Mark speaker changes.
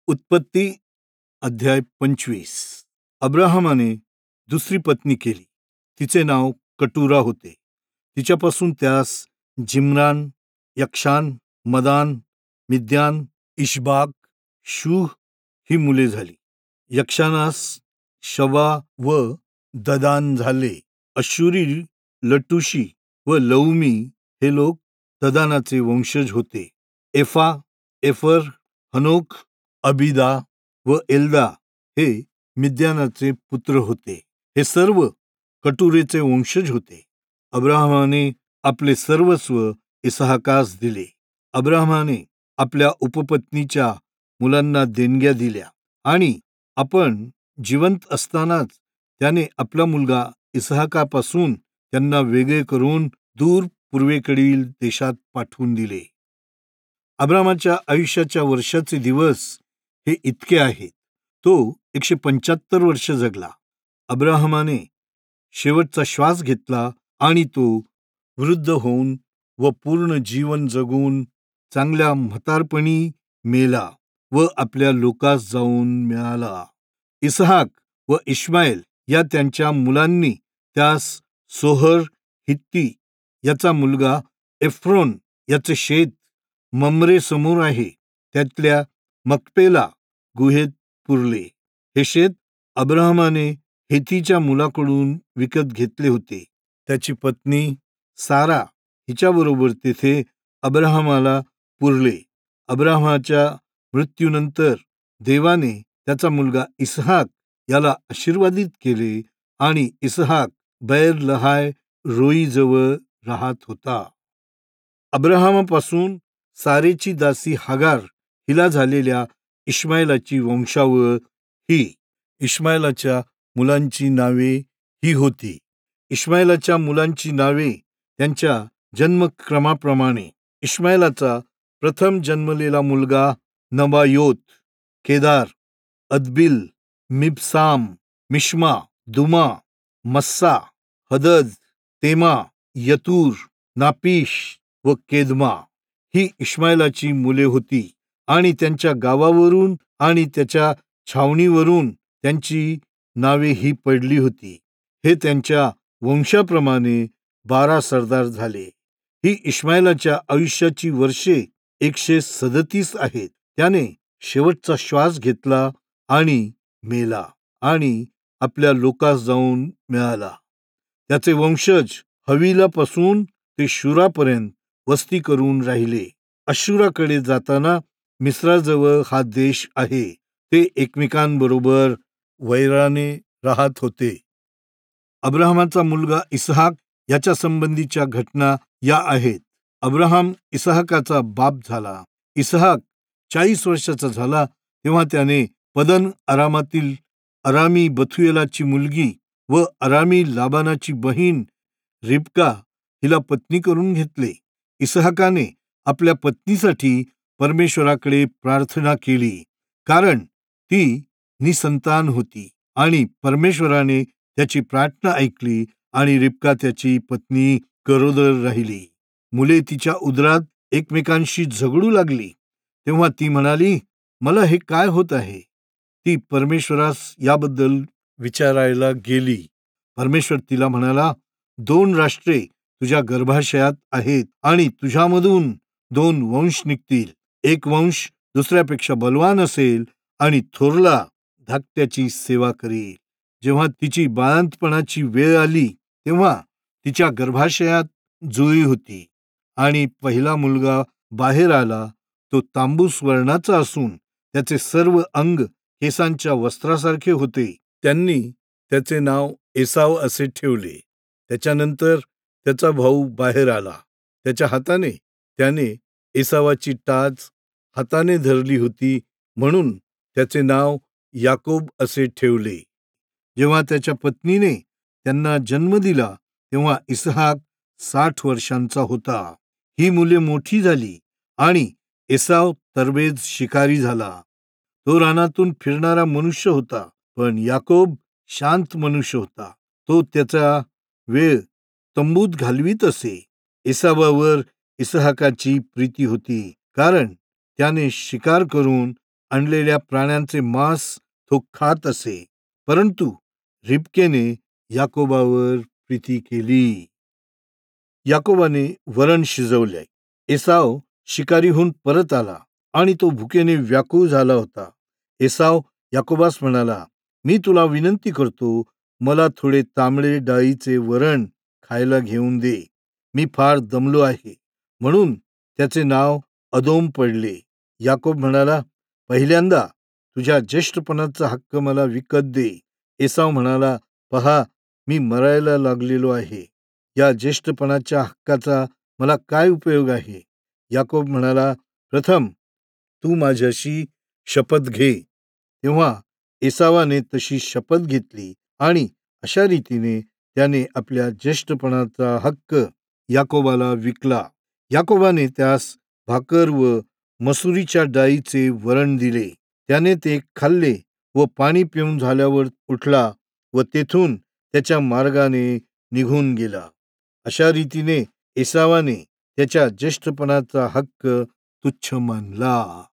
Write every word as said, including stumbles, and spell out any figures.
Speaker 1: उत्पत्ती अध्याय पंचवीस. अब्राहमाने दुसरी पत्नी केली. तिचे नाव कटुरा होते. तिच्यापासून त्यास जिम्रान, यक्षान, मदान, मिद्यान, इशबाक, शूह ही मुले झाली. यक्षानास शवा व ददान झाले. अश्शूरी, लटुशी व लौमी हे लोक ददानाचे वंशज होते. एफा, एफर, हनोक, अबिदा व एल्दा हे मिद्यानाचे पुत्र होते. हे सर्व कटुरेचे वंशज होते. अब्राहमाने आपले सर्वस्व इसहाकास दिले. अब्राहमाने आपल्या उपपत्नीच्या मुलांना देणग्या दिल्या आणि आपण जिवंत असतानाच त्याने आपला मुलगा इसहाकापासून त्यांना वेगळे करून दूर पूर्वेकडील देशात पाठवून दिले. अब्राहमाच्या आयुष्याच्या वर्षाचे दिवस हे इतके आहेत. तो एकशे पंच्याहत्तर वर्ष जगला. अब्राहमाने शेवटचा श्वास घेतला आणि तो वृद्ध होऊन व पूर्ण जीवन जगून चांगल्या म्हातारपणी मेला व आपल्या लोकास जाऊन मिळाला. इसहाक व इश्माएल या त्यांच्या मुलांनी त्यास सोहर हित्ती याचा मुलगा एफ्रोन याचे शेत ममरे समोर आहे त्यातल्या मकपेला गुहेत पुरले. हे शेत अब्राहमाने हेतीच्या मुलाकडून विकत घेतले होते. त्याची पत्नी सारा हिच्याबरोबर तेथे अब्राहमाला पुरले. अब्राहमाच्या मृत्यूनंतर देवाने त्याचा मुलगा इसहाक याला आशीर्वादित केले आणि इसहाक बैर लहाय रोई जवळ राहत होता. अब्राहमापासून सारेची दासी हागार हिला झालेल्या इश्माएलाची वंशावळ ही. इश्माएलाच्या मुलांची नावे ही होती. इश्माएलाच्या मुलांची नावे त्यांच्या जन्मक्रमाप्रमाणे. इश्माएलाचा प्रथम जन्मलेला मुलगा नबायोत, केदार, अदबिल, मिबसाम, मिश्मा, दुमा, मस्सा, हदद, तेमा, यतूर, नापीश व केदमा ही इश्माएलाची मुले होती आणि त्यांच्या गावावरून आणि त्याच्या छावणीवरून त्यांची नावे ही पडली होती. हे त्यांच्या वंशाप्रमाणे बारा सरदार झाले. ही इश्माएलाच्या आयुष्याची वर्षे एकशे सदतीस आहेत. त्याने शेवटचा श्वास घेतला आणि मेला आणि आपल्या लोकास जाऊन मिळाला. त्याचे वंशज हवीलापासून ते शुरापर्यंत वस्ती करून राहिले. अश्शूराकडे जाताना मिस्राजवळ हा देश आहे. ते एकमेकांबरोबर वैराने राहत होते. अब्राहमाचा मुलगा इसहाक याच्या संबंधीच्या घटना या आहेत. अब्राहम इसहाकाचा बाप झाला. इसहाक चाळीस वर्षाचा झाला तेव्हा त्याने पदन अरामातील अरामी बथुएलाची मुलगी व अरामी लाबानाची बहीण रिबका हिला पत्नी करून घेतले. इसहाकाने आपल्या पत्नीसाठी परमेश्वराकडे प्रार्थना केली कारण ती निसंतान होती आणि परमेश्वराने त्याची प्रार्थना ऐकली आणि रिबका त्याची पत्नी गरोदर राहिली. मुले तिच्या उदरात एकमेकांशी झगडू लागली तेव्हा ती म्हणाली, मला हे काय होत आहे. ती परमेश्वरास याबद्दल विचारायला गेली. परमेश्वर तिला म्हणाला, दोन राष्ट्रे तुझ्या गर्भाशयात आहेत आणि तुझ्यामधून दोन वंश निघतील. एक वंश दुसऱ्यापेक्षा बलवान असेल आणि थोरला धाकट्याची सेवा करेल. जेव्हा तिची बाळंतपणाची वेळ आली तेव्हा तिच्या गर्भाशयात जुळी होती आणि पहिला मुलगा बाहेर आला. तो तांबूस वर्णाचा असून त्याचे सर्व अंग केसांच्या वस्त्रासारखे होते. त्यांनी त्याचे नाव एसाव असे ठेवले. त्याच्यानंतर त्याचा भाऊ बाहेर आला. त्याच्या हाताने त्याने एसावाची टाच हाताने धरली होती म्हणून त्याचे नाव याकोब असे ठेवले. जेव्हा त्याच्या पत्नीने त्यांना जन्म दिला तेव्हा इसहाक साठ वर्षांचा होता. ही मुले मोठी झाली आणि एसाव तरबेज शिकारी झाला. तो रानातून फिरणारा मनुष्य होता, पण याकोब शांत मनुष्य होता. तो त्याचा वेळ तंबूत घालवीत असे. एसावावर इसहाकाची प्रीती होती कारण त्याने शिकार करून आणलेल्या प्राण्यांचे मांस तो खात असे. परंतु रिबकेने याकोबावर प्रीती केली. याकोबाने वरण शिजवले. एसाव शिकारीहून परत आला आणि तो भुकेने व्याकुळ झाला होता. एसाव याकोबास म्हणाला, मी तुला विनंती करतो, मला थोडे तांबडे डाळीचे वरण खायला घेऊन दे. मी फार दमलो आहे. म्हणून त्याचे नाव अदोम पडले. याकोब म्हणाला, पहिल्यांदा तुझ्या ज्येष्ठपणाचा हक्क मला विकत दे. एसाव म्हणाला, पहा, मी मरायला लागलेलो आहे. या ज्येष्ठपणाच्या हक्काचा मला काय उपयोग आहे? याकोब म्हणाला, प्रथम तू माझ्याशी शपथ घे. तेव्हा एसावाने तशी शपथ घेतली आणि अशा रीतीने त्याने आपल्या ज्येष्ठपणाचा हक्क याकोबाला विकला. याकोबाने त्यास भाकर व मसुरीच्या डाळीचे वरण दिले. त्याने ते खाल्ले व पाणी पिऊन झाल्यावर उठला व तेथून त्याच्या मार्गाने निघून गेला. अशा रीतीने एसावाने त्याच्या ज्येष्ठपणाचा हक्क तुच्छ मानला.